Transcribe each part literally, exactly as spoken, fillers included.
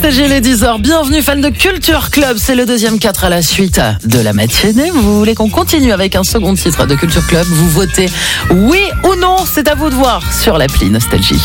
Nostalgie, les dix heures. Bienvenue, fans de Culture Club. C'est le deuxième quatre à la suite de la matinée. Vous voulez qu'on continue avec un second titre de Culture Club? Vous votez oui ou non. C'est à vous de voir sur l'appli Nostalgie.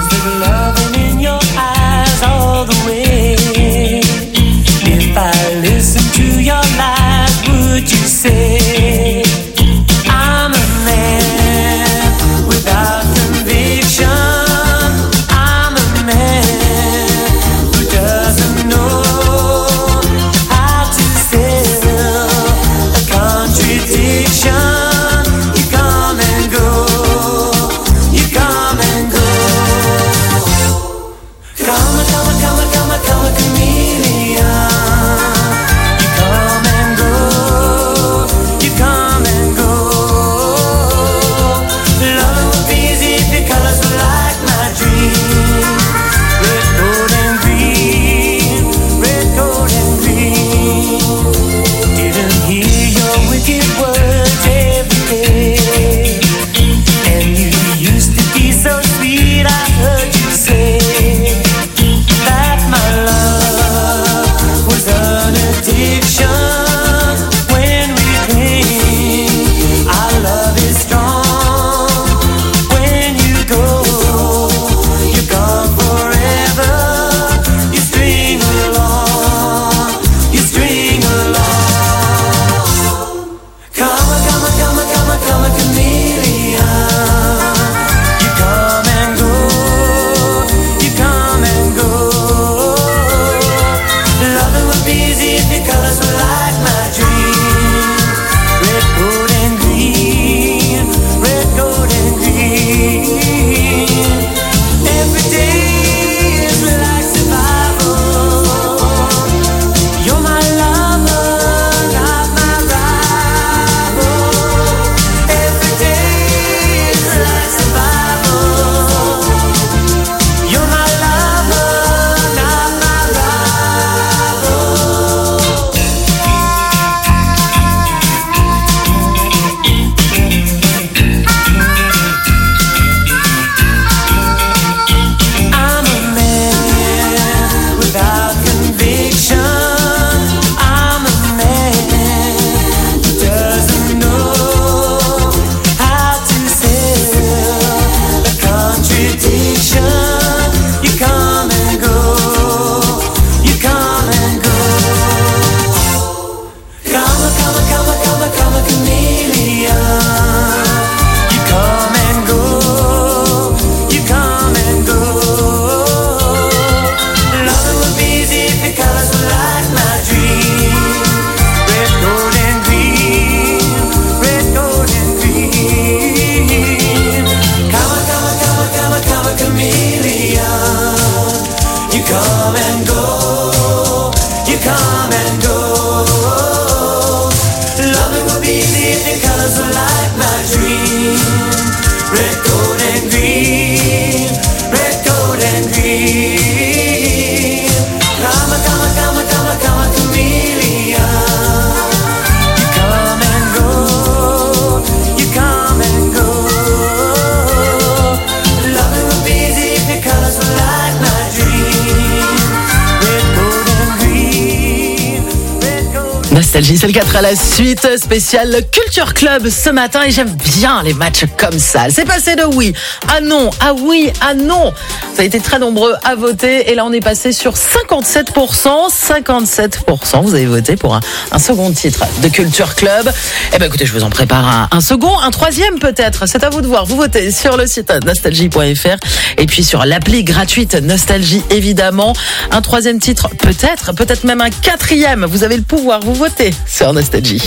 Nostalgie, c'est le quatre à la suite, spécial Culture Club ce matin et j'aime bien les matchs comme ça. C'est passé de oui à non, à oui à non. Vous avez été très nombreux à voter et là on est passé sur cinquante-sept pour cent. cinquante-sept pour cent, vous avez voté pour un, un second titre de Culture Club. Eh ben écoutez, je vous en prépare un, un second, un troisième peut-être. C'est à vous de voir. Vous votez sur le site nostalgie point f r et puis sur l'appli gratuite Nostalgie évidemment. Un troisième titre peut-être, peut-être même un quatrième. Vous avez le pouvoir, vous votez sur Nostalgie.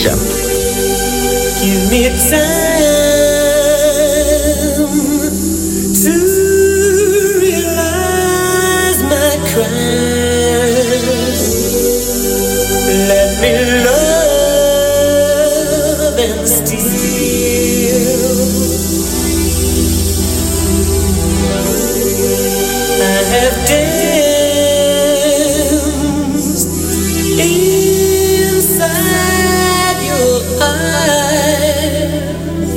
Give me time to realize my crime. Let me love and steal. I have danced inside your eyes.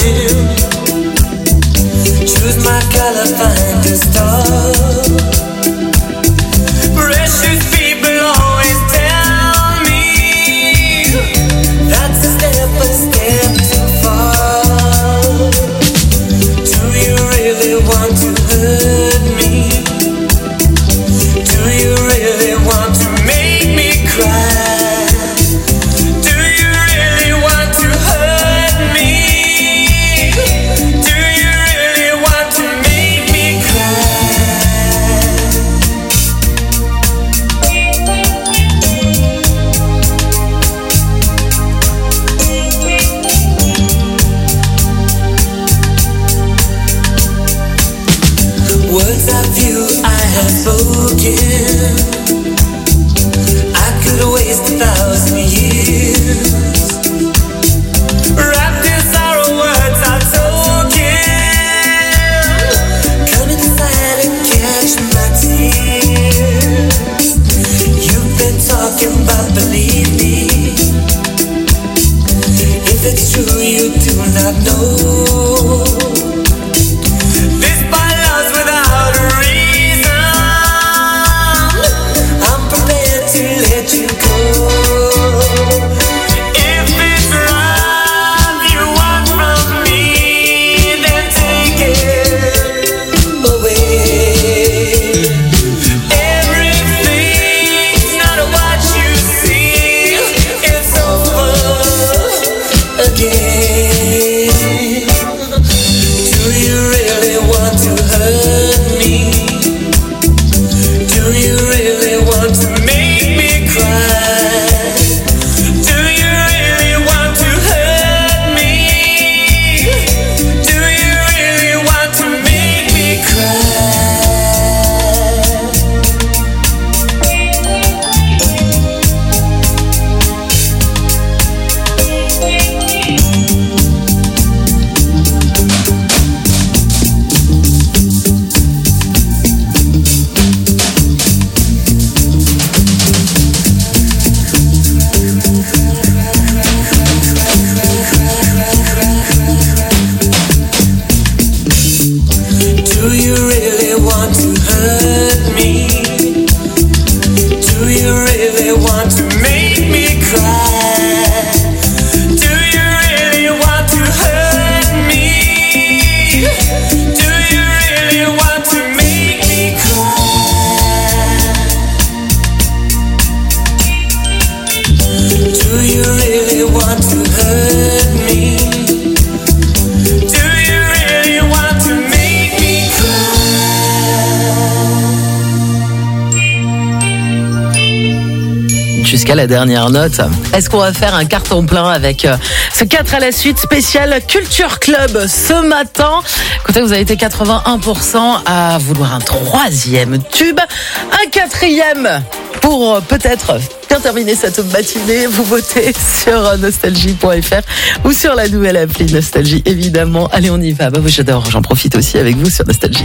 Jusqu'à la dernière note. Est-ce qu'on va faire un carton plein avec euh, ce quatre à la suite spécial Culture Club ce matin? Écoutez, vous avez été quatre-vingt-un pour cent à vouloir un troisième tube, un quatrième pour euh, peut-être bien terminer cette matinée. Vous votez sur nostalgie point f r ou sur la nouvelle appli Nostalgie, évidemment. Allez, on y va. Bah, j'adore, j'en profite aussi avec vous sur Nostalgie.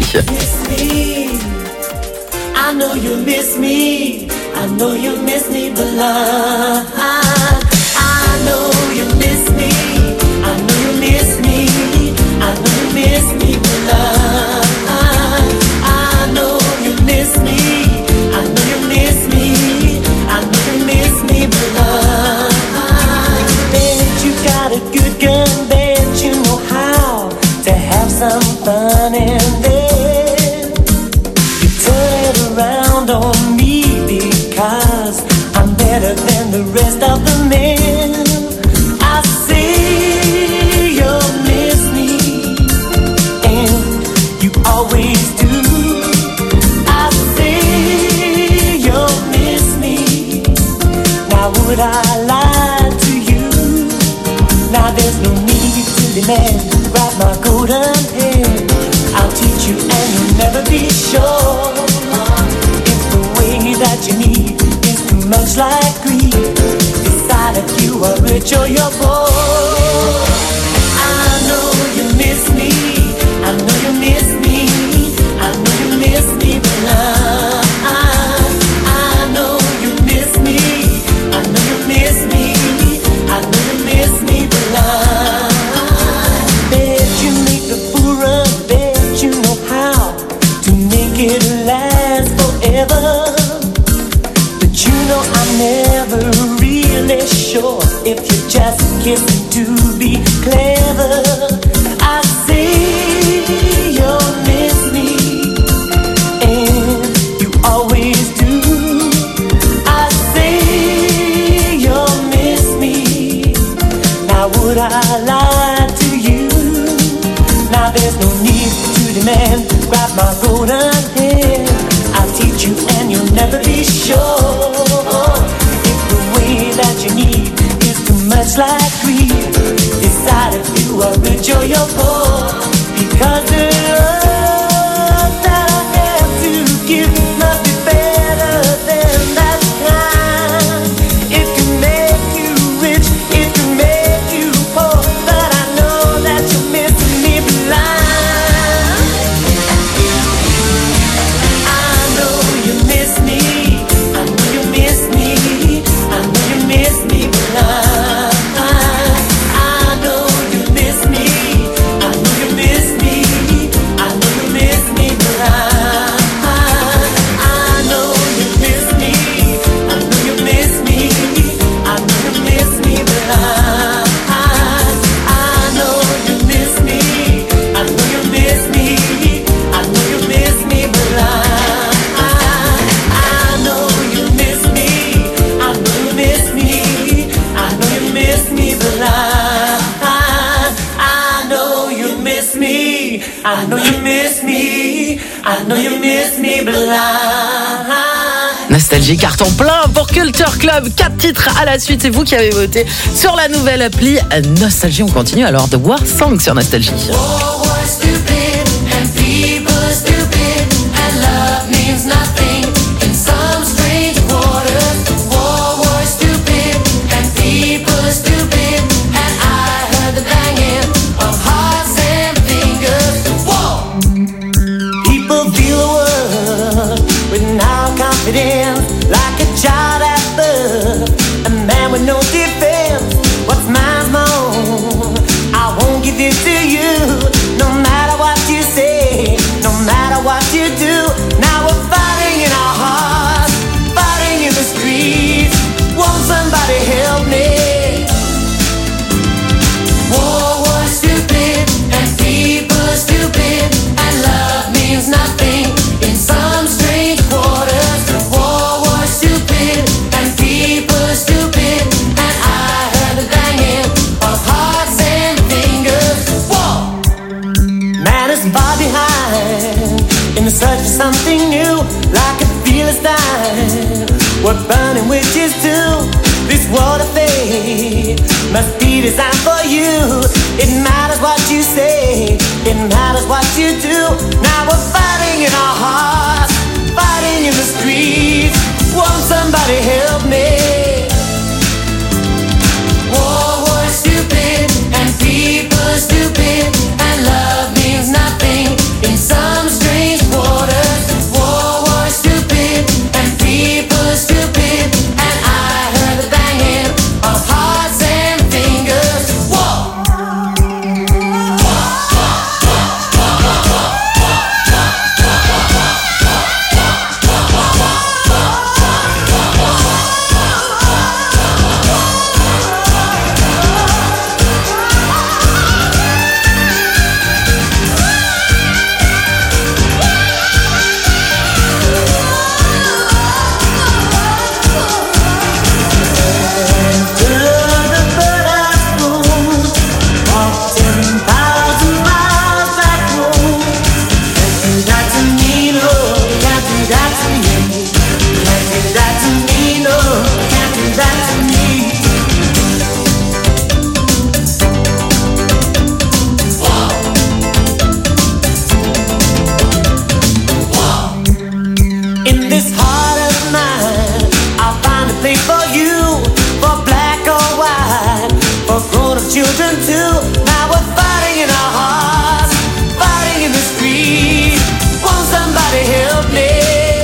I know you miss me, I know you miss me, but love, I know you miss me, I know you miss me, I know you miss me, but love, I know you miss me, I know you miss me, I know you miss me, but love, bet you got a good gun, bet you know how to have some fun in there. On me because I'm better than the rest of the men. I see you miss me, and you always do. I see you miss me. Now would I lie to you? Now there's no need to demand. Grab my golden hand, I'll teach you and you'll never be sure. That you need is too much like greed. Decide if you are rich or you're poor. I know you miss me, I know you miss me, I know you miss me, but love, I know you miss me, I know you miss me, I know you miss me, but love, baby. kissing to be clever. I see you'll miss me, and you always do. I say you'll miss me. Now would I lie to you? Now there's no need to demand. Grab my golden hand, I'll teach you and you'll never be sure. If the way that you need is too much like greed, decide if you are rich or you're poor. Because the love that I have to give must be better than that kind. It can make you rich, it can make you poor, but I know that you're missing me blind. I know you miss me, I know you miss me blind. Nostalgie carton plein pour Culture Club. Quatre titres à la suite, c'est vous qui avez voté sur la nouvelle appli Nostalgie. On continue alors de War Song sur Nostalgie. War was stupid and people stupid and love means nothing in some strange quarters. War was stupid and people stupid and I heard the banging of hearts and fingers. War! People feel the world with now confidence, like a child at birth, a man with no defense. What's mine's my own, I won't give it to you. No matter what you say, no matter what you do. Now we're fighting in our hearts, fighting in the streets. Won't somebody help me? War was stupid and people stupid and love means nothing in some strange quarters. War was stupid and people stupid and I heard the banging of hearts and fingers. War! Man is far behind in the search for something new, like a Philistine. We're burning witches too. This world of fate must be designed for you. It matters what you say, it matters what you do. Now we're fighting in our hearts, fighting in the streets. Won't somebody help me? War was stupid and people stupid and love means nothing in some strange quarters. War was stupid and people stupid and I heard the banging of hearts and fingers. War! Children too. Now we're fighting in our hearts, fighting in the street. Won't somebody help me?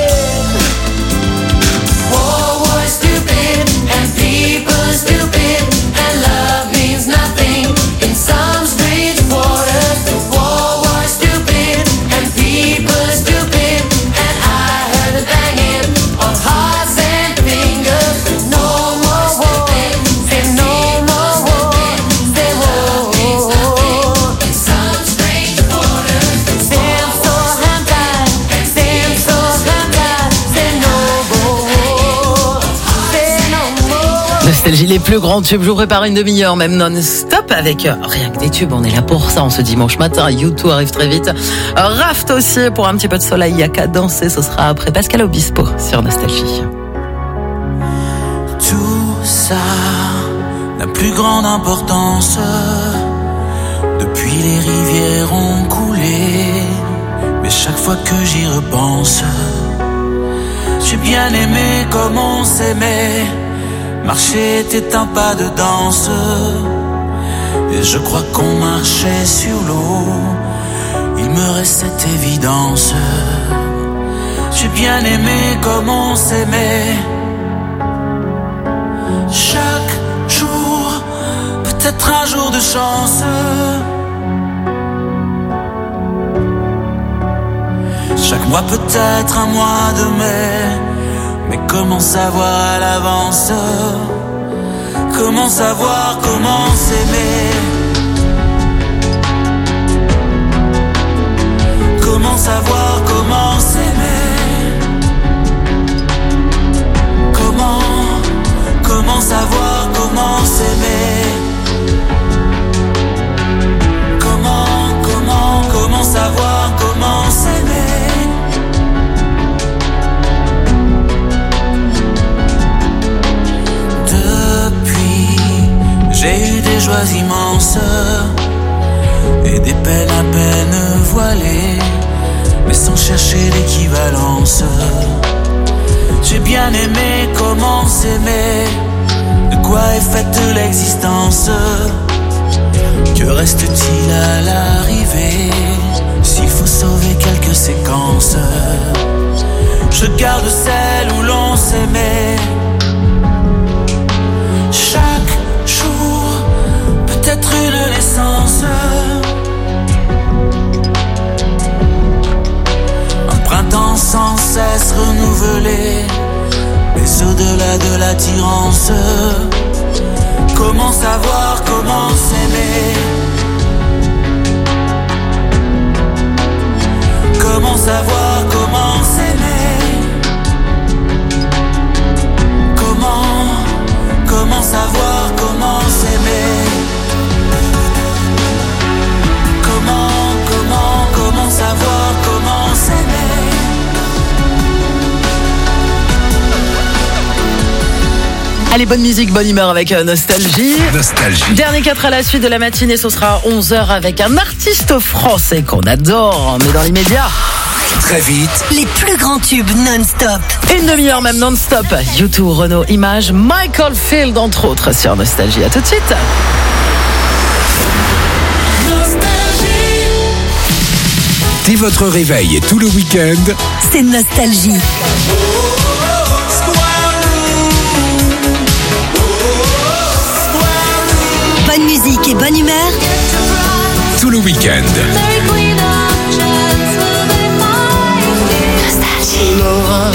War was stupid and people stupid and love means nothing in some strange quarters. War was stupid and people stupid and I heard the banging of hearts and fingers. No more war, say no more war. les plus grands tubes. Je vous prépare une demi-heure, même non-stop, avec euh, rien que des tubes. On est là pour ça, en ce dimanche matin. U deux arrive très vite. Euh, Raft aussi, pour un petit peu de soleil. Il y a qu'à danser. Ce sera après Pascal Obispo sur Nostalgie. Tout ça n'a plus grande importance. Depuis les rivières ont coulé, mais chaque fois que j'y repense, j'ai bien aimé comme on s'aimait. Marcher était un pas de danse, et je crois qu'on marchait sur l'eau. Il me reste cette évidence. J'ai bien aimé comme on s'aimait. Chaque jour, peut-être un jour de chance. Chaque mois peut-être un mois de mai. Mais comment savoir à l'avance? Comment savoir comment s'aimer? Comment savoir comment s'aimer? Comment, comment savoir comment s'aimer? Comment, comment, comment savoir comment s'aimer? J'ai eu des joies immenses et des peines à peine voilées, mais sans chercher l'équivalence. J'ai bien aimé comment s'aimer. De quoi est faite l'existence? Que reste-t-il à l'arrivée s'il faut sauver quelques séquences? Je garde celle où l'on s'aimait. Chaque jour, peut-être une naissance. Un printemps sans cesse renouvelé, mais au-delà de l'attirance. Comment savoir comment s'aimer? Comment savoir comment s'aimer? Comment, comment savoir comment s'aimer? Comment, comment, comment savoir comment s'aimer? Allez, bonne musique, bonne humeur avec euh, Nostalgie. Nostalgie. Dernier quatre à la suite de la matinée, ce sera onze heures avec un artiste français qu'on adore, mais dans l'immédiat. Très vite. Les plus grands tubes non-stop. Une demi-heure même non-stop. U deux, Renault, Image, Michael Field, entre autres, sur Nostalgie. À tout de suite. Dès votre réveil et tout le week-end, C'est Nostalgie. Bonne musique et bonne humeur. tout le week-end. Laura,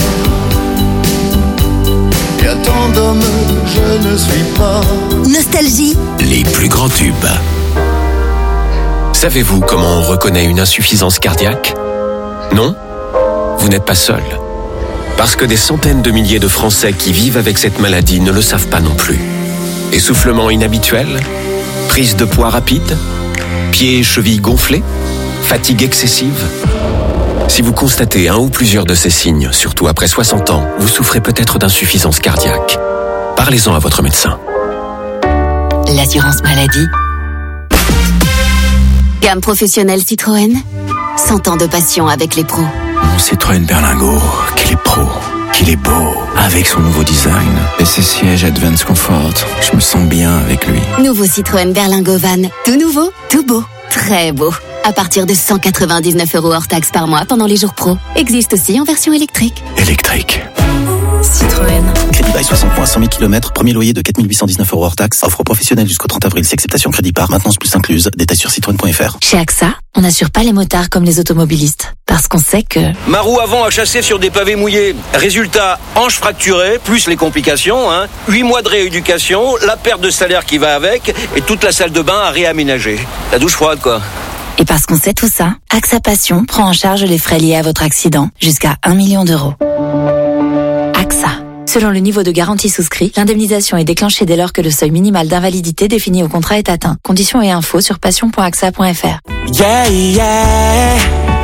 y a tant d'hommes, je ne suis pas. Nostalgie. Les plus grands tubes. Savez-vous comment on reconnaît une insuffisance cardiaque? Non? Vous n'êtes pas seul. Parce que des centaines de milliers de Français qui vivent avec cette maladie ne le savent pas non plus. Essoufflement inhabituel? Prise de poids rapide? Pieds et chevilles gonflés? Fatigue excessive? Si vous constatez un ou plusieurs de ces signes, surtout après soixante ans, vous souffrez peut-être d'insuffisance cardiaque. Parlez-en à votre médecin. L'assurance maladie. Gamme professionnelle Citroën. cent ans de passion avec les pros. Mon Citroën Berlingo, qu'il est pro, qu'il est beau. Avec son nouveau design et ses sièges Advance Comfort, je me sens bien avec lui. Nouveau Citroën Berlingo Van. Tout nouveau, tout beau, très beau. À partir de cent quatre-vingt-dix-neuf euros hors taxe par mois pendant les jours pro. Existe aussi en version électrique. Électrique. Citroën. Crédit bail soixante points, cent mille kilomètres, premier loyer de quatre mille huit cent dix-neuf euros hors taxe. Offre professionnelle jusqu'au trente avril, c'est acceptation crédit par maintenance plus incluse. Détails sur citroën point f r. Chez A X A, on n'assure pas les motards comme les automobilistes. Parce qu'on sait que... Ma roue avant a chassé sur des pavés mouillés. Résultat, hanche fracturée, plus les complications, hein. huit mois de rééducation, la perte de salaire qui va avec, et toute la salle de bain à réaménager. La douche froide, quoi. Et parce qu'on sait tout ça, A X A Passion prend en charge les frais liés à votre accident jusqu'à un million d'euros. A X A, Selon le niveau de garantie souscrit, l'indemnisation est déclenchée dès lors que le seuil minimal d'invalidité défini au contrat est atteint. Conditions et infos sur passion point a x a point f r. Yeah, yeah.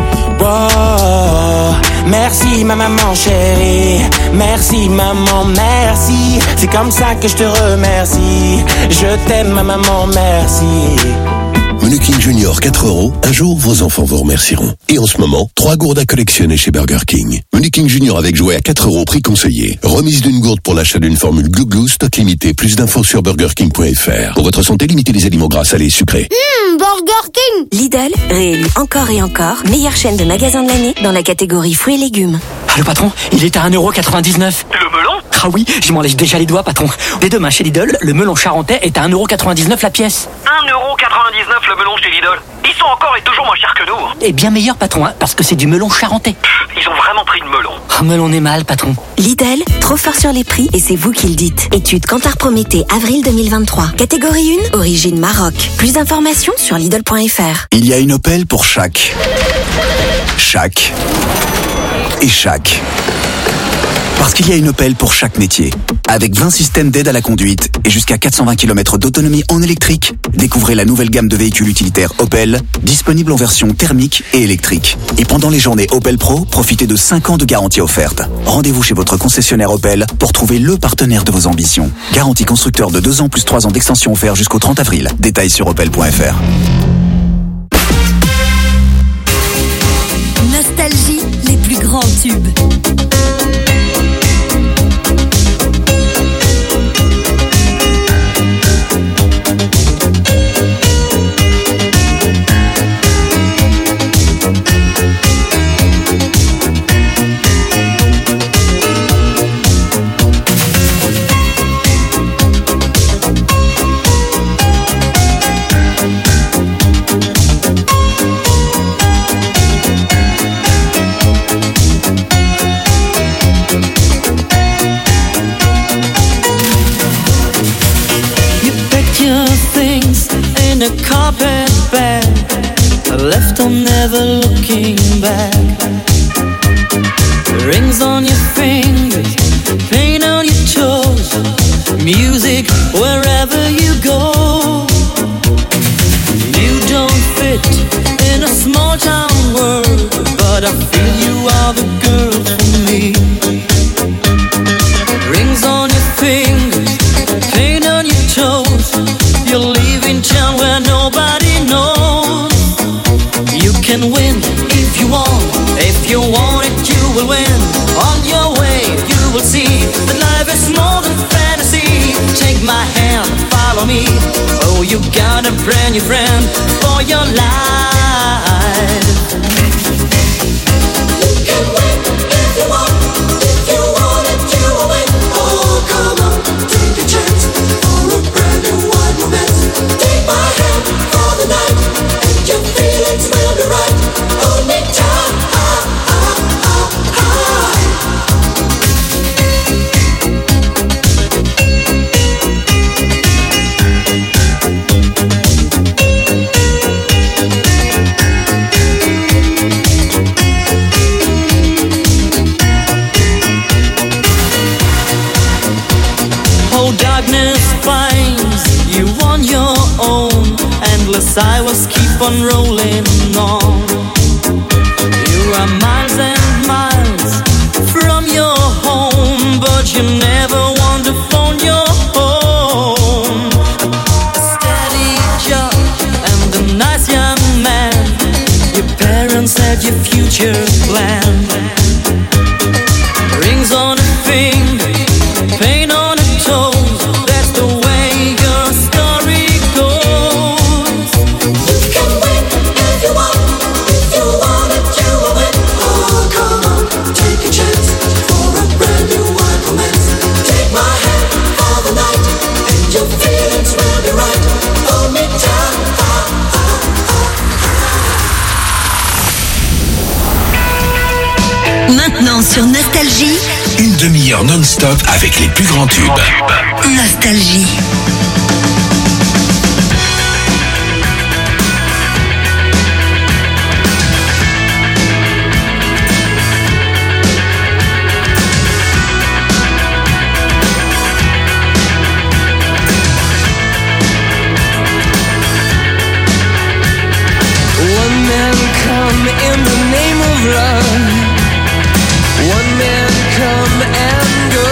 Wow. Merci ma maman chérie, merci maman, merci. C'est comme ça que je te remercie. Je t'aime ma maman, merci. Menu King Junior quatre euros, un jour vos enfants vous remercieront. Et en ce moment, trois gourdes à collectionner chez Burger King. Menu King Junior avec jouet à quatre euros, prix conseillé. Remise d'une gourde pour l'achat d'une formule Glouglou, stock limité. Plus d'infos sur burger king point f r. Pour votre santé, limitez les aliments gras, salés et sucrés. Mmh, Burger King. Lidl, réélu encore et encore, meilleure chaîne de magasins de l'année dans la catégorie fruits et légumes. Ah, le patron, il est à un euro quatre-vingt-dix-neuf. Le melon? Ah oui, je m'en lèche déjà les doigts, patron. Dès demain, chez Lidl, le melon charentais est à un euro quatre-vingt-dix-neuf la pièce. un euro quatre-vingt-dix-neuf le melon chez Lidl. Ils sont encore et toujours moins chers que nous. Et bien meilleur, patron, hein, parce que c'est du melon charentais. Ils ont vraiment pris le melon. Ah, melon est mal, patron. Lidl, trop fort sur les prix et c'est vous qui le dites. Étude Kantar Prométhée, avril deux mille vingt-trois. Catégorie un, origine Maroc. Plus d'informations sur Lidl point f r. Il y a une Opel pour chaque. Chaque. Et chaque. Parce qu'il y a une Opel pour chaque métier. Avec vingt systèmes d'aide à la conduite et jusqu'à quatre cent vingt kilomètres d'autonomie en électrique, découvrez la nouvelle gamme de véhicules utilitaires Opel, disponible en version thermique et électrique. Et pendant les journées Opel Pro, profitez de cinq ans de garantie offerte. Rendez-vous chez votre concessionnaire Opel pour trouver le partenaire de vos ambitions. Garantie constructeur de deux ans plus trois ans d'extension offert jusqu'au trente avril. Détails sur opel point f r. Nostalgie, les plus grands tubes. A carpet bag left on never looking back. Rings on your fingers, paint on your toes, music wherever you go. You don't fit in a small town world, but I feel you are the girl for me. Rings on your fingers, paint on your toes, you're leaving town where nobody knows. You can win if you want, if you want it you will win. On your way you will see that life is more than fantasy. Take my hand, follow me. Oh, you got a brand new friend for your life. You can win if you want, if you want it you will win. Oh, come on, take a chance for a brand new wide romance. Take my hand for the night, and your feelings will be right. Hold me tight, ah, ah, ah, ah. Oh, darkness finds you on your own. Endless highways keep on rolling on. You are miles and miles from your home, but you never want to phone your home. A steady job and a nice young man. Your parents had your future planned. Rings on a finger, paint on a toe. That's the way your story goes. You can win if you want, if you want it you will win. Oh, come on, take a chance for a brand new wide romance. Take my hand for the night, and your feelings will be right. Hold me tight, ah, ah, ah. Maintenant sur Nostalgie, une demi-heure non-stop avec les plus grands tubes. Nostalgie. in the name of love. One man come and go.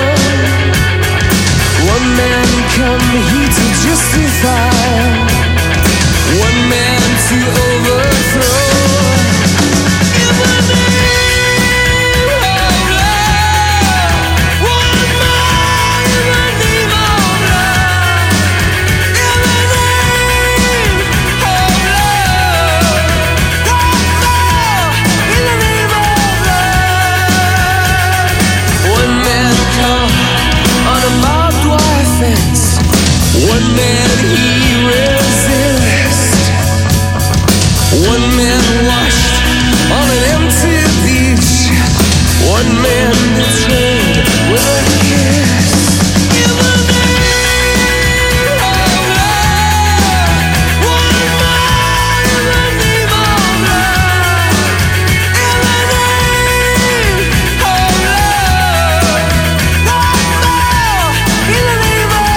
One man come here to justify. One man to overthrow. In the name of love. One more in the name of love. In the name of love. One more in the name of love. One man come on a barbed wire fence. One man he resists. One man washed on an empty beach. One man betrayed with a kiss. In the name of love. One more in the name of love. In the name of love. One more in the name of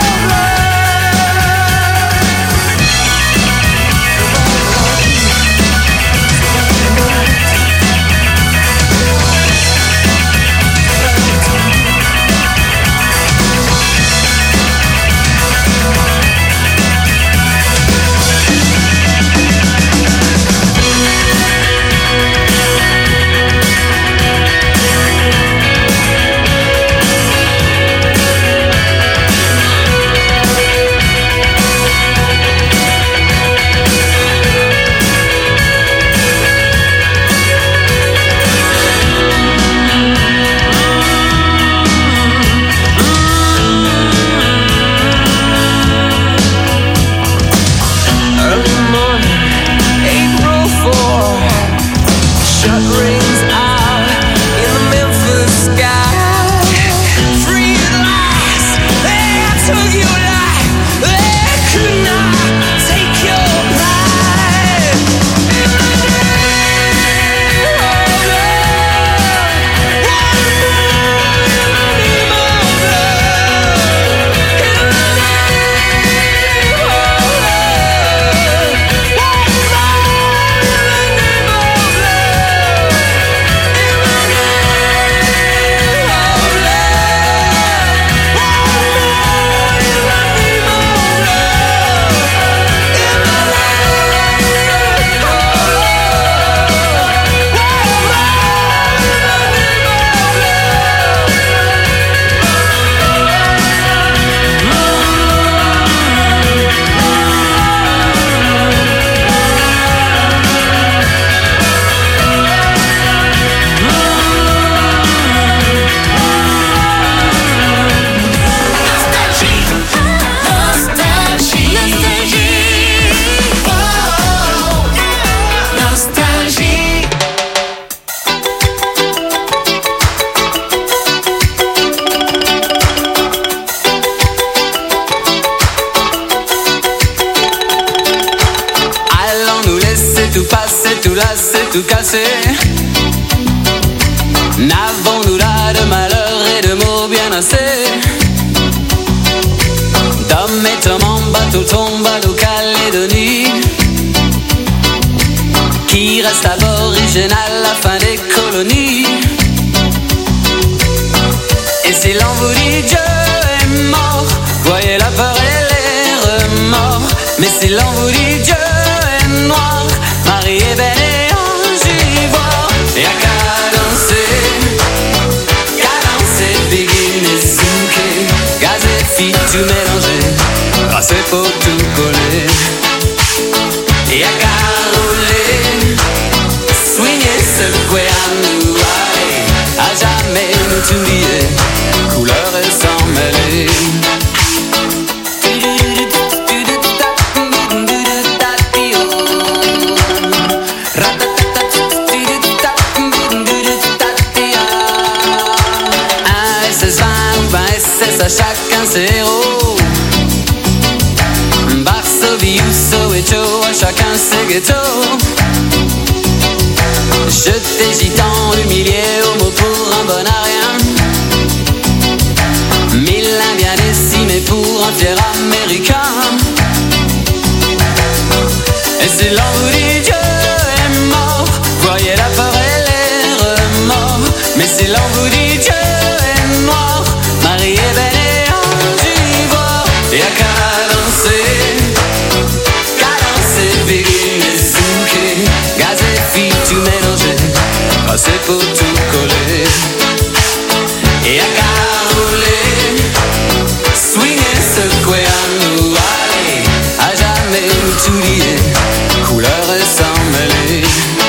early morning, April fourth. Shut rings out in the Memphis sky. Free at last, they took your life. They could not take your pride. In the name of love. One more in the name of love. In the name of love. One more in the name of love. In the name of love. One more in the name of love. In the name of Nostalgie. Allons nous laisser tout passer, tout lasser, tout casser. N'avons-nous là de malheur et de mots bien assez? D'hommes et hommes en bateau tombe à l'eau Calédonie. Qui reste aborigène à la fin des colonies. Et si l'on vous dit Dieu est mort, voyez la peur et les remords. Mais si l'on vous dit Dieu est noir, Marie est belle et ange ivoire. Y'a qu'à danser, qu'à danser, begin et zouker. Gaz et filles tout mélangé, grâce et pour tout coller. Y'a qu'à rouler, swinger, secouer à nous aller. À jamais nous oublier, couleur et sans mêler. À chacun ses héros. Varsovie ou Soweto, à chacun ses ghettos. Jeté gitan, humilié, homo pour un bon à rien. Mille indiens décimés pour un fier américain. Et si l'on vous dit Dieu est mort, lié, couleurs et sans mêler.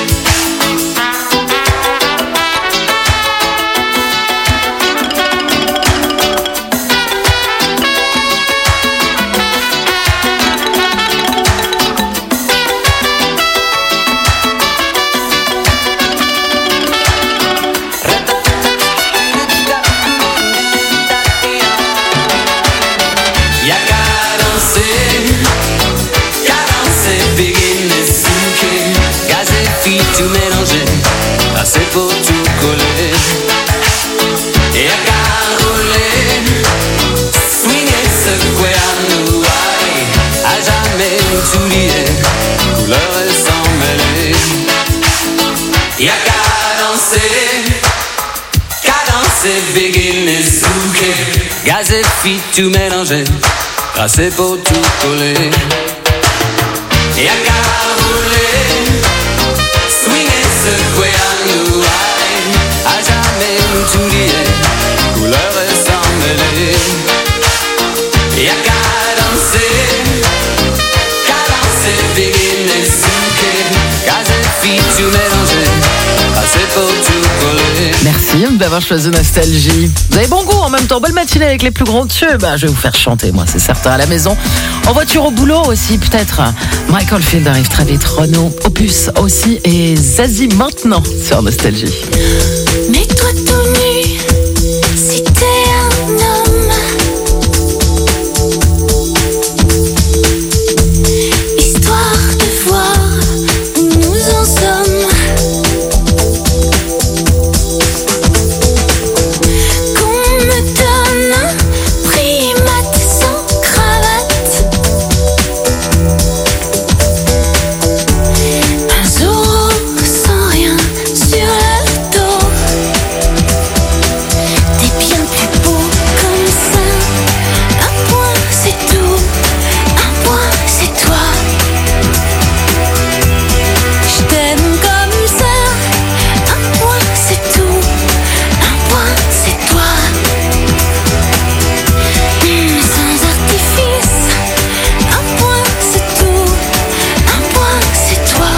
Tout mélanger, passer pour tout coller. Et à caroler, swinguer, secouer à nous, à jamais tout lié, couleur et sans mêler. Et à cadencer, cadencer, begin et zouker, gaz et fit tout mélanger, passer pour tout coller. Et à caroler, secouer à nous, à jamais tout lié, couleur et sans mêler. Et à cadencer, cadencer, begin et souquer, gaz et fit tout mélanger, passer pour tout coller. Merci d'avoir choisi Nostalgie. Vous avez bon goût en même temps, belle matinée avec les plus grands tubes. Je vais vous faire chanter, moi, c'est certain, à la maison. En voiture, au boulot aussi, peut-être. Michael Field arrive très vite, Renaud, Opus aussi, et Zazie maintenant sur Nostalgie. Mets-toi tout nu, si t'es un homme. Histoire de voir où nous en sommes. Qu'on me donne un primate sans cravate. Un Zorro sans rien sur le dos. T'es bien plus beau comme ça. Un point c'est tout, un point c'est toi. Je t'aime comme ça. Un point c'est tout, un point c'est toi. Mmh, sans artifice. Un point c'est tout, un point c'est toi.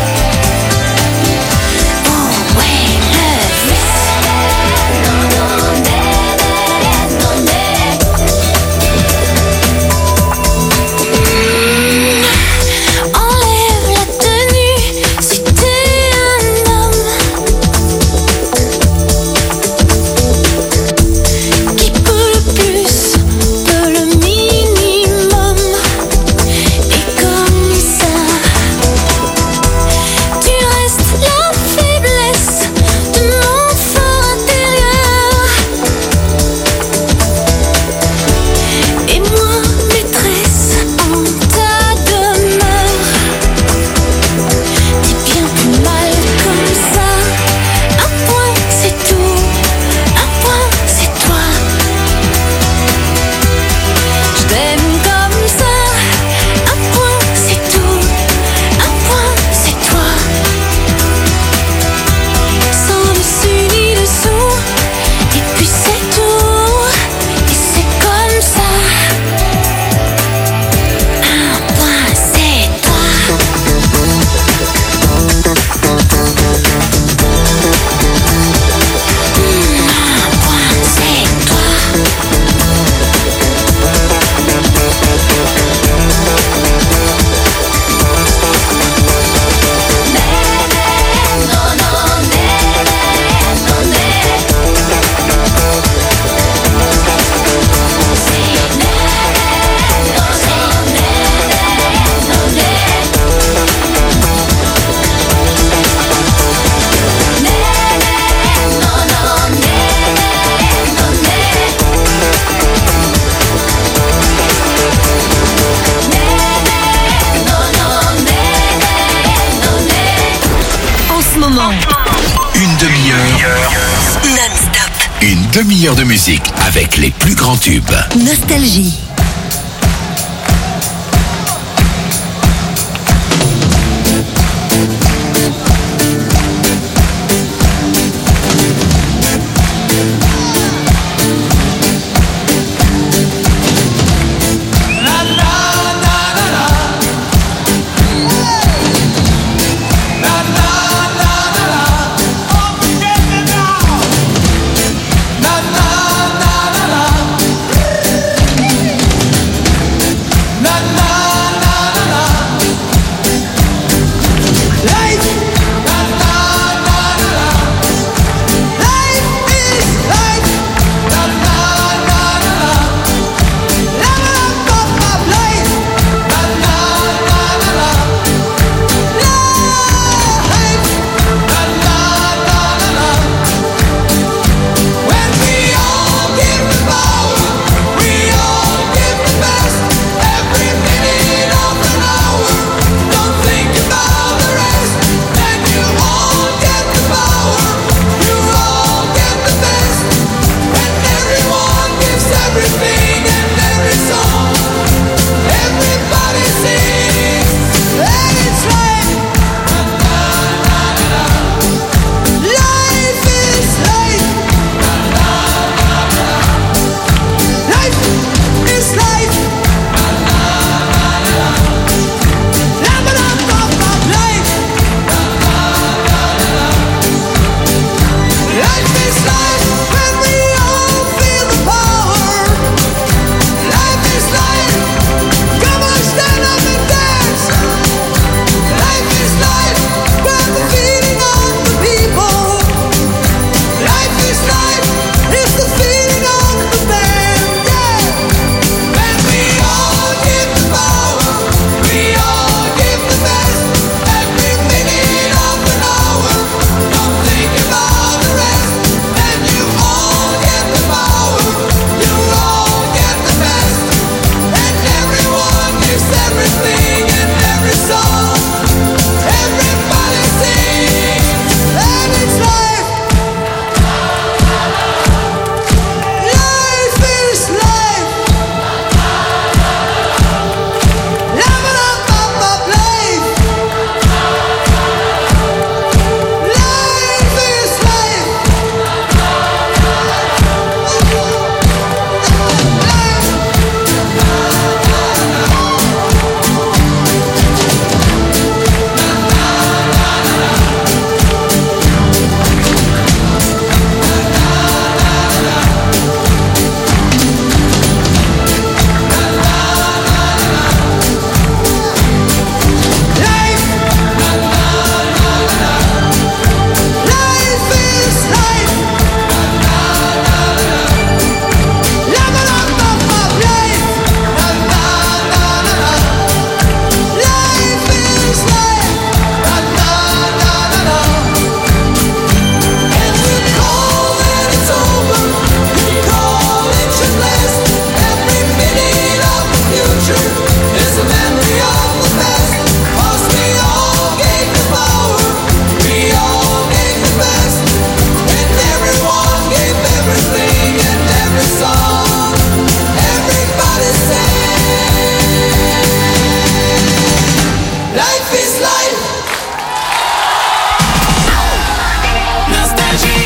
Oh ouais, le vice. Mmh, enlève la tenue si t'es un homme. Qui peut le plus, peut le minimum. Et comme ça, tu restes la faiblesse de mon fort intérieur. Et moi, maîtresse en ta demeure. T'es bien plus mal comme ça. Un point c'est tout, un point c'est toi. Je t'aime comme ça. Un point c'est tout, un point c'est toi. Sans dessus ni dessous. Et puis c'est tout. Et c'est comme ça. Un point c'est toi. Un point c'est toi. En ce moment, Une demi-heure. non-stop. Une demi-heure de musique avec les plus grands tubes. Nostalgie. this life. Nostalgie.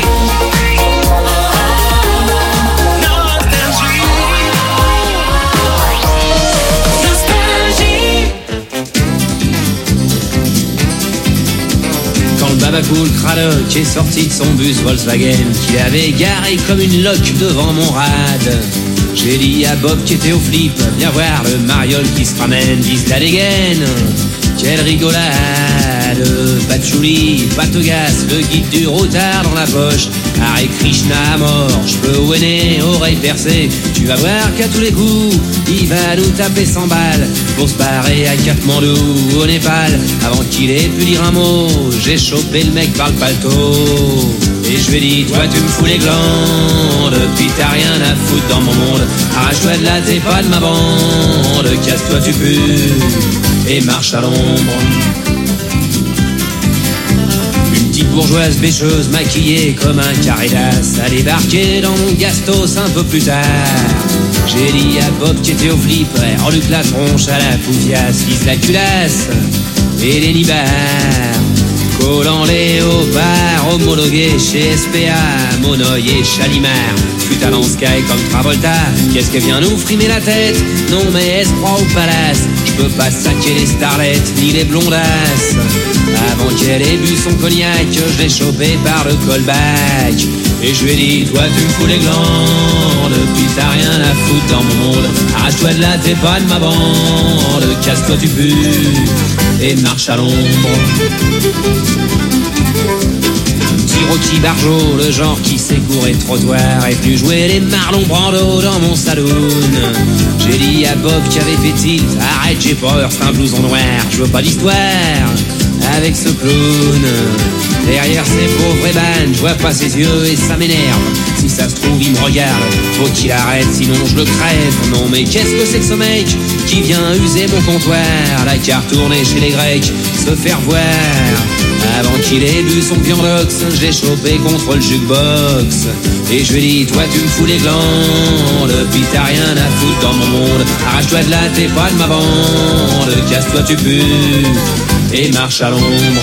Quand le babacool Cradock est sorti de son bus Volkswagen qu'il avait garé comme une loque devant mon rad, j'ai dit à Bob qui était au flip, viens voir le mariole qui se ramène, vise la dégaine. Quelle rigolade, patchouli, patogas, le guide du routard dans la poche. Hare Krishna à mort, cheveux au nez, oreilles percées. Tu vas voir qu'à tous les coups, il va nous taper cent balles pour se barrer à Katmandou, au Népal. Avant qu'il ait pu dire un mot, j'ai chopé le mec par le paletot. Et je lui ai dit, toi tu me fous les glandes, puis t'as rien à foutre dans mon monde. Arrache-toi de là, t'es pas de ma bande, casse-toi tu pues, et marche à l'ombre. Une petite bourgeoise bêcheuse maquillée comme un carré d'as a débarqué dans mon gastos un peu plus tard. J'ai dit à Bob qui était au flip, reluque la tronche à la poufiasse, vise la culasse et les nibards. Collant léopard, homologué chez S P A, Monoï et Chalimard. Putain dans Sky comme Travolta, qu'est-ce qu'elle vient nous frimer la tête? Non mais est-ce froid au palace? Je peux pas saquer les starlettes ni les blondasses. Avant qu'elle ait bu son cognac, je l'ai chopé par le callback. Et je lui ai dit, toi tu me fous les glandes, puis t'as rien à foutre dans mon monde. Arrache-toi de là, t'es pas de ma bande, casse-toi tu pues, et marche à l'ombre. Petit Rocky Barjot, le genre qui s'est couré de trottoir, est venu jouer les Marlon Brando dans mon saloon. J'ai dit à Bob qui avait fait tilt, arrête j'ai peur, c'est un blouson noir, je veux pas d'histoire avec ce clown. Derrière ces pauvres ébanes, je vois pas ses yeux et ça m'énerve. Si ça se trouve il me regarde, faut qu'il arrête sinon je le crève. Non mais qu'est-ce que c'est que ce mec qui vient user mon comptoir? La carte tournée chez les Grecs, se faire voir. Avant qu'il ait bu son piandox, je l'ai chopé contre le jukebox. Et je lui ai dit, toi tu me fous les glandes, puis t'as rien à foutre dans mon monde. Arrache-toi de là, t'es pas de ma bande, casse-toi tu pues, et marche à l'ombre.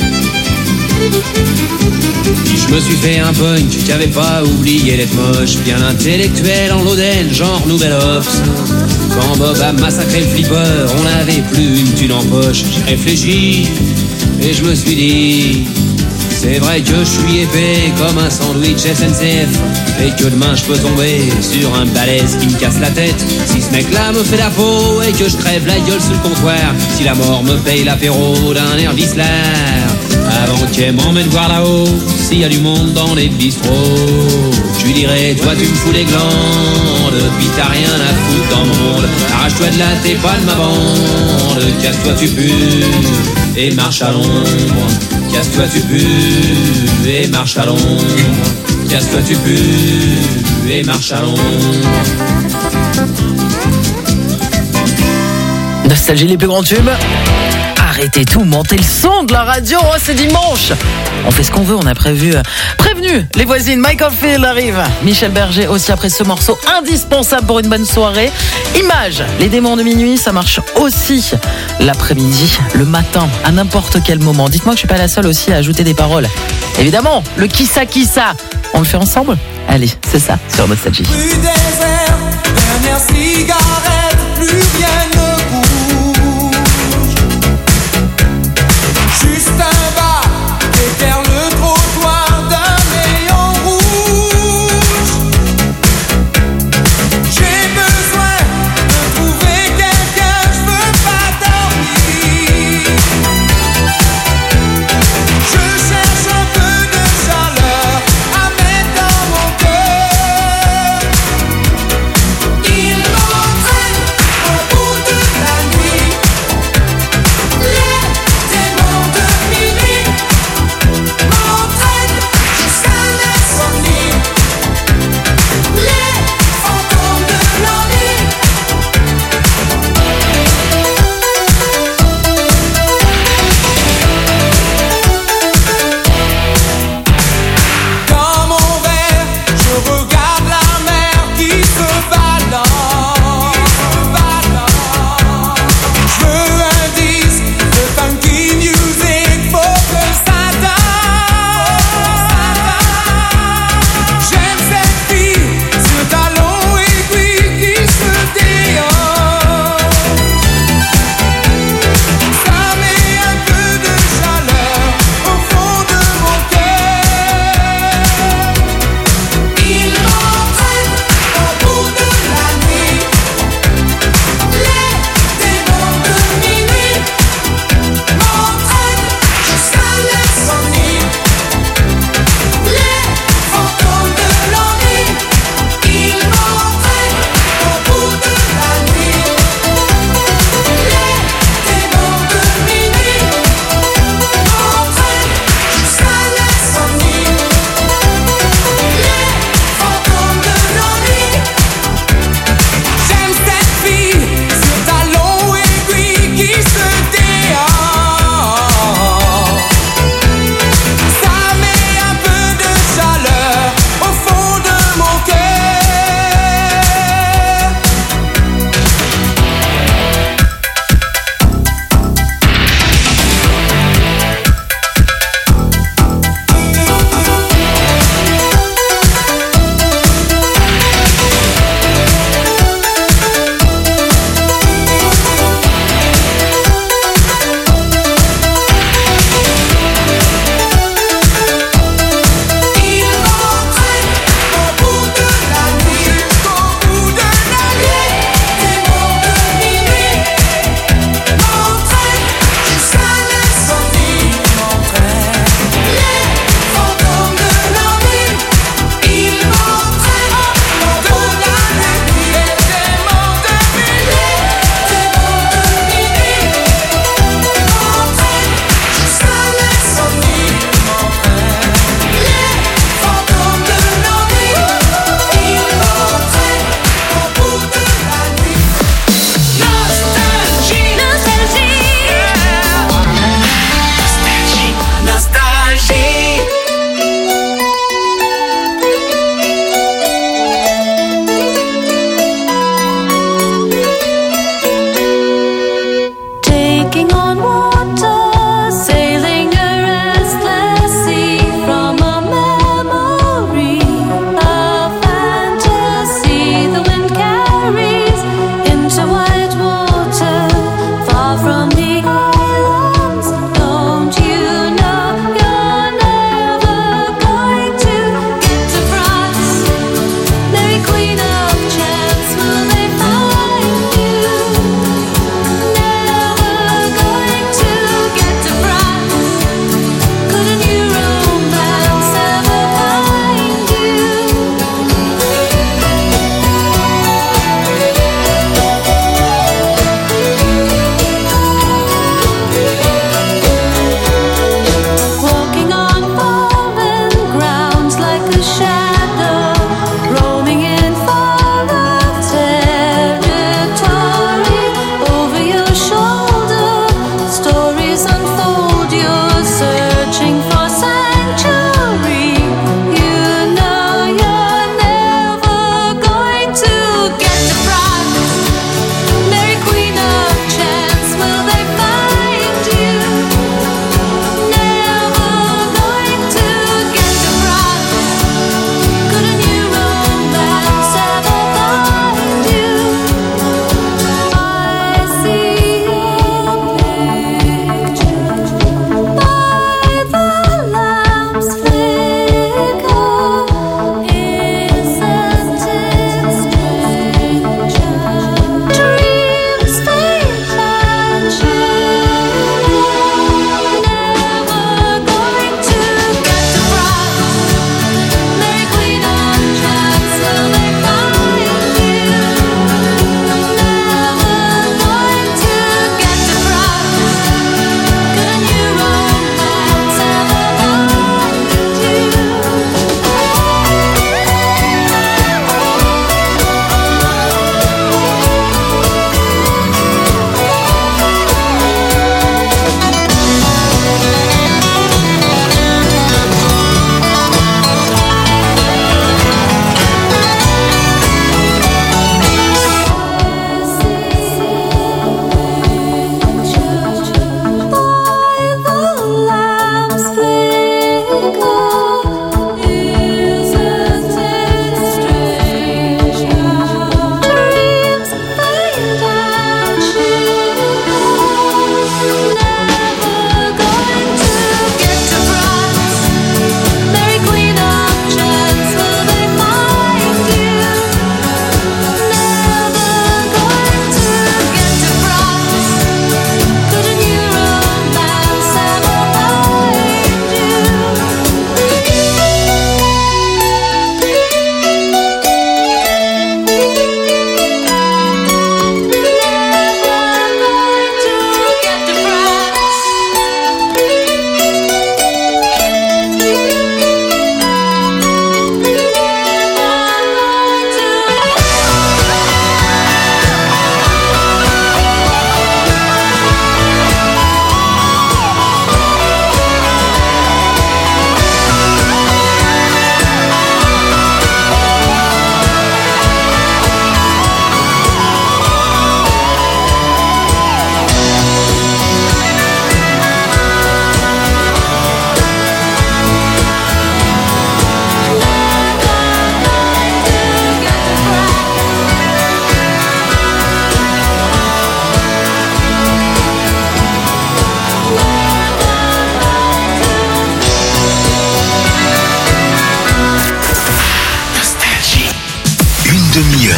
Puis je me suis fait un punk qui avait pas oublié d'être moche, bien intellectuel en l'Oden, genre Nouvelle Ops. Quand Bob a massacré le flipper, on n'avait plus une thune en poche. J'ai réfléchi et je me suis dit, c'est vrai que je suis épais comme un sandwich S N C F, et que demain je peux tomber sur un balèze qui me casse la tête. Si ce mec-là me fait la peau et que je crève la gueule sur le comptoir, si la mort me paye l'apéro d'un air Whistler, avant qu'elle m'emmène voir là-haut s'il y a du monde dans les bistrots, je lui dirais, toi tu me fous les glandes, puis t'as rien à foutre dans mon monde. Arrache-toi de là, t'es pas de ma bande, casse-toi tu pues, et marche à l'ombre. Casse-toi tu pues, et marche à l'ombre. Casse-toi tu pues, et marche à l'ombre. Nostalgie, les plus grands tubes. Arrêtez tout, montez le son de la radio, oh, c'est dimanche. On fait ce qu'on veut, on a prévu, euh, prévenu les voisines. Michael Field arrive, Michel Berger aussi après ce morceau indispensable pour une bonne soirée. Image, les démons de minuit, ça marche aussi l'après-midi, le matin, à n'importe quel moment. Dites-moi que je suis pas la seule aussi à ajouter des paroles. Évidemment, le qui ça qui ça, on le fait ensemble? Allez, c'est ça sur Nostalgie. Plus désert, dernière cigarette, plus rien ne bouge. Juste un bar, éclaire le trottoir d'un néon rouge. J'ai besoin de trouver quelqu'un, je veux pas dormir. Je cherche un peu de chaleur à mettre dans mon cœur. Il m'entraîne au bout de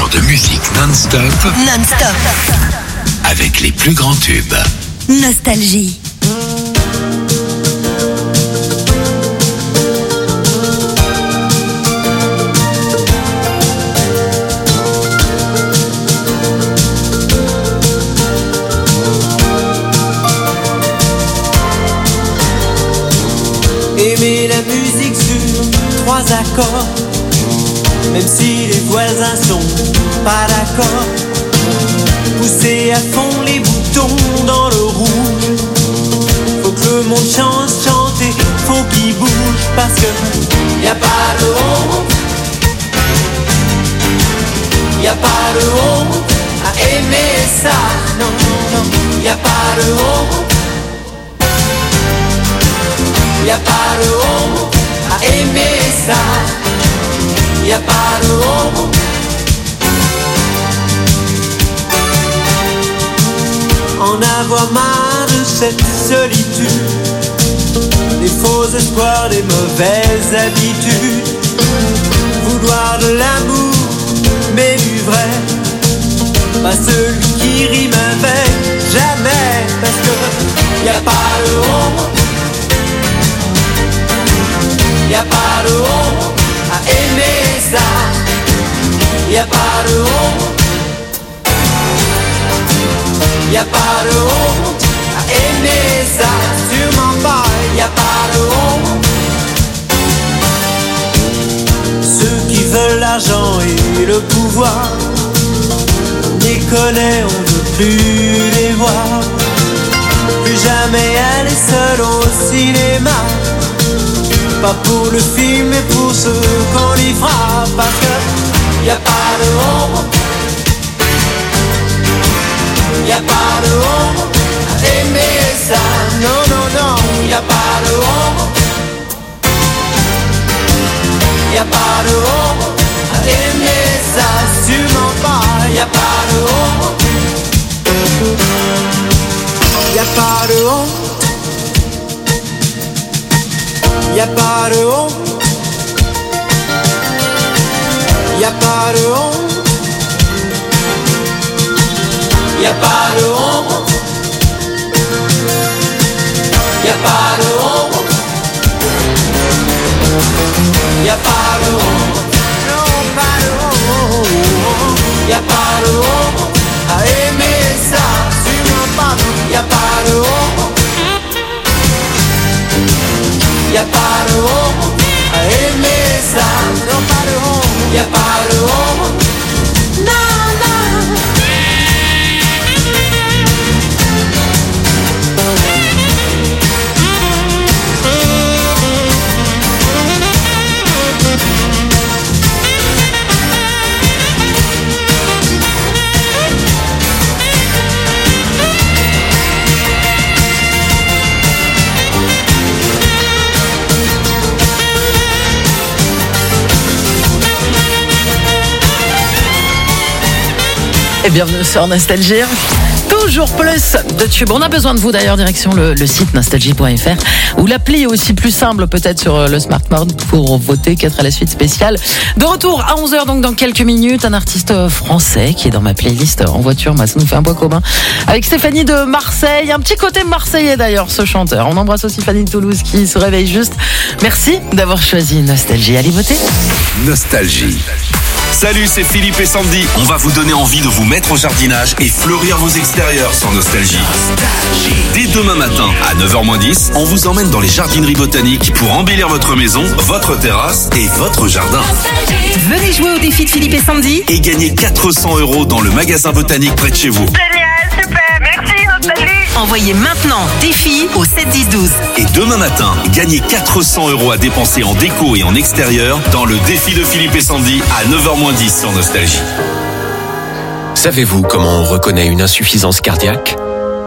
demi-heure de musique non-stop Non-stop. avec les plus grands tubes. Nostalgie. Aimer la musique sur trois accords, même si les voisins sont pas d'accord. Pousser à fond les boutons dans le rouge. Faut que le monde change, chanter, faut qu'il bouge. Parce que y a pas de honte, y a pas de honte à aimer ça. Non, non, non, y a pas de honte. Y a pas de honte à aimer ça. Y a pas de honte. En avoir marre de cette solitude, des faux espoirs, des mauvaises habitudes. Vouloir de l'amour, mais du vrai, pas celui qui rime avec jamais. Parce que y a pas de honte, y a pas de honte à aimer ça. Y a pas de honte. Y a pas de honte à aimer ça, sûrement pas, y a pas de honte. Ceux qui veulent l'argent et le pouvoir, on les connaît, on veut plus les voir. Plus jamais aller seul au cinéma, pas pour le film mais pour ceux qu'on y fera. Parce que y a pas de honte, y a pas de honte à aimer ça. Non, non, non, y a pas de honte. Y a pas de honte à aimer ça, sûrement pas. Y a pas de honte. Y a pas de honte. Y a pas de honte. Y a pas de honte. Y a pas de honte. Y a pas de honte. Y a pas de honte. Non, pas de honte. Y a pas de honte à aimer ça, sûrement pas. Y a pas de honte. Y a pas de honte à aimer ça, non, pas de honte. Y a pas de honte. Non, non. Et bienvenue sur Nostalgie. Toujours plus de tubes. On a besoin de vous d'ailleurs, direction le, le site nostalgie point f r ou l'appli aussi plus simple peut-être sur le smartphone pour voter quatre à la suite spéciale. De retour à onze heures donc dans quelques minutes, un artiste français qui est dans ma playlist en voiture. Moi, ça nous fait un point commun avec Stéphanie de Marseille. Un petit côté marseillais d'ailleurs ce chanteur. On embrasse aussi Fanny de Toulouse qui se réveille juste. Merci d'avoir choisi Nostalgie. Allez voter. Nostalgie. Salut, c'est Philippe et Sandy. On va vous donner envie de vous mettre au jardinage et fleurir vos extérieurs sur Nostalgie. Dès demain matin, à neuf heures moins dix, on vous emmène dans les jardineries botaniques pour embellir votre maison, votre terrasse et votre jardin. Venez jouer au défi de Philippe et Sandy Et gagner quatre cents euros dans le magasin botanique près de chez vous. Génial, super, merci Nostalgie. Envoyez maintenant défi au sept dix douze. Et demain matin, gagnez quatre cents euros à dépenser en déco et en extérieur dans le défi de Philippe et Sandy à neuf heures moins dix sur Nostalgie. Savez-vous comment on reconnaît une insuffisance cardiaque ? Non ?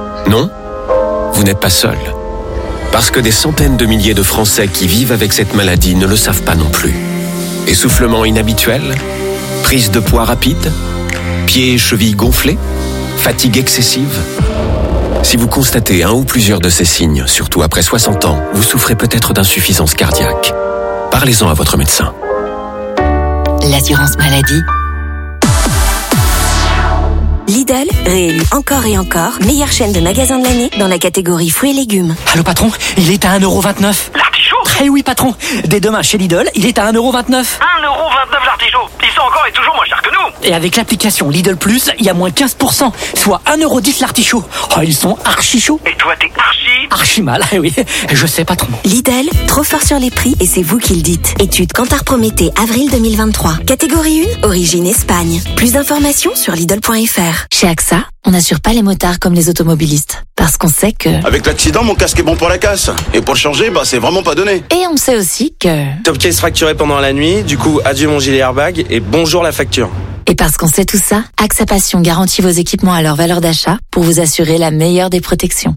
Vous n'êtes pas seul. Parce que des centaines de milliers de Français qui vivent avec cette maladie ne le savent pas non plus. Essoufflement inhabituel ? Prise de poids rapide ? Pieds et chevilles gonflés ? Fatigue excessive ? Si vous constatez un ou plusieurs de ces signes, surtout après soixante ans, vous souffrez peut-être d'insuffisance cardiaque. Parlez-en à votre médecin. L'assurance maladie. Lidl, réélu encore et encore, meilleure chaîne de magasins de l'année dans la catégorie fruits et légumes. Allô patron, il est à un euro vingt-neuf. L'artichaut? Eh oui patron, dès demain chez Lidl, il est à un euro vingt-neuf. un euro vingt-neuf l'artichaut. Ils sont encore et toujours moins chers que nous. Et avec l'application Lidl Plus, il y a moins quinze pour cent, soit un euro dix l'artichaut. Oh, ils sont archi chauds. Et toi, t'es archi... Archi mal, eh oui, je sais patron. Lidl, trop fort sur les prix et c'est vous qui le dites. Étude Kantar Prométhée, avril deux mille vingt-trois. Catégorie un, origine Espagne. Plus d'informations sur Lidl point F R. Chez AXA, on n'assure pas les motards comme les automobilistes. Parce qu'on sait que... Avec l'accident, mon casque est bon pour la casse. Et pour le changer, bah c'est vraiment pas donné. Et on sait aussi que... Top case fracturé pendant la nuit, du coup adieu mon gilet airbag et bonjour la facture. Et parce qu'on sait tout ça, AXA Passion garantit vos équipements à leur valeur d'achat pour vous assurer la meilleure des protections.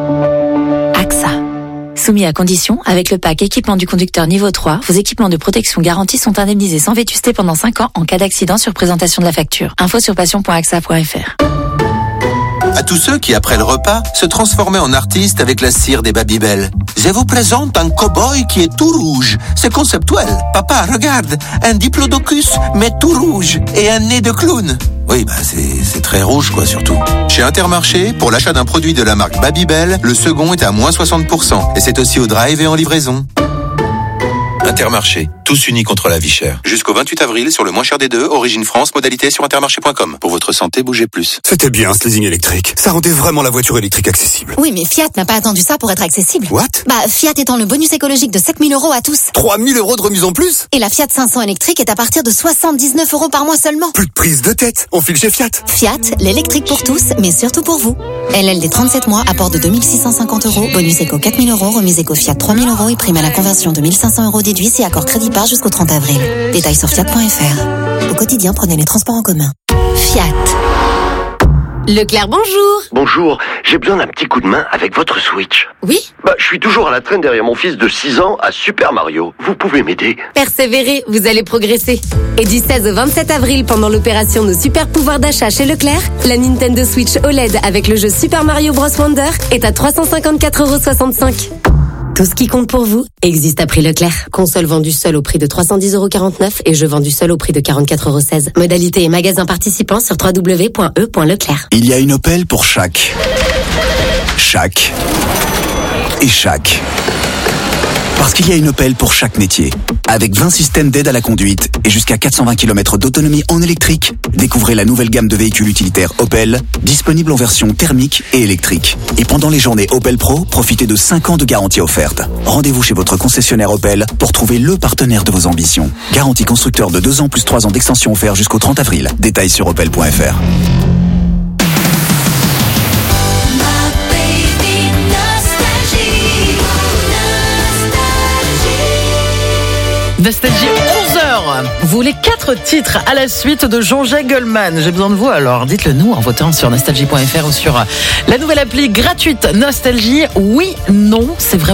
AXA. Soumis à condition, avec le pack équipement du conducteur niveau trois, vos équipements de protection garantis sont indemnisés sans vétusté pendant cinq ans en cas d'accident sur présentation de la facture. Info sur passion point axa point f r. À tous ceux qui, après le repas, se transformaient en artistes avec la cire des Babybel. Je vous présente un cow-boy qui est tout rouge. C'est conceptuel. Papa, regarde, un diplodocus, mais tout rouge, et un nez de clown. Oui, bah c'est, c'est très rouge, quoi, surtout. Chez Intermarché, pour l'achat d'un produit de la marque Babybel, le second est à moins soixante pour cent. Et c'est aussi au drive et en livraison. Intermarché, tous unis contre la vie chère. Jusqu'au vingt-huit avril, sur le moins cher des deux, Origine France, modalité sur intermarché point com. Pour votre santé, bougez plus. C'était bien ce leasing électrique. Ça rendait vraiment la voiture électrique accessible. Oui, mais Fiat n'a pas attendu ça pour être accessible. What? Bah, Fiat étend le bonus écologique de sept mille euros à tous. trois mille euros de remise en plus? Et la Fiat cinq cents électrique est à partir de soixante-dix-neuf euros par mois seulement. Plus de prise de tête. On file chez Fiat. Fiat, l'électrique pour tous, mais surtout pour vous. L L D trente-sept mois, apport de deux mille six cent cinquante euros, bonus éco quatre mille euros, remise éco Fiat trois mille euros et prime à la conversion de mille cinq cents euros déduit si accord crédit par jusqu'au trente avril. Détails sur fiat point f r. Au quotidien, prenez les transports en commun. Fiat. Leclerc, bonjour. Bonjour, j'ai besoin d'un petit coup de main avec votre Switch. Oui? Bah, je suis toujours à la traîne derrière mon fils de six ans à Super Mario. Vous pouvez m'aider? Persévérez, vous allez progresser. Et du seize au vingt-sept avril, pendant l'opération Nos Super Pouvoirs d'achat chez Leclerc, la Nintendo Switch O L E D avec le jeu Super Mario Bros Wonder est à trois cent cinquante-quatre euros soixante-cinq. Tout ce qui compte pour vous existe à prix Leclerc. Console vendue seule au prix de trois cent dix euros quarante-neuf et jeu vendu seul au prix de quarante-quatre euros seize. Modalité et magasin participants sur w w w point e point leclerc. Il y a une Opel pour chaque. Chaque. Et chaque. Parce qu'il y a une Opel pour chaque métier. Avec vingt systèmes d'aide à la conduite et jusqu'à quatre cent vingt kilomètres d'autonomie en électrique, découvrez la nouvelle gamme de véhicules utilitaires Opel, disponible en version thermique et électrique. Et pendant les journées Opel Pro, profitez de cinq ans de garantie offerte. Rendez-vous chez votre concessionnaire Opel pour trouver le partenaire de vos ambitions. Garantie constructeur de deux ans plus trois ans d'extension offert jusqu'au trente avril. Détails sur opel point f r. Nostalgie, onze heures. Vous voulez quatre titres à la suite de Jean-Jacques Goldman. J'ai besoin de vous, alors dites-le nous en votant sur nostalgie point f r ou sur la nouvelle appli gratuite Nostalgie. Oui, non, c'est vrai.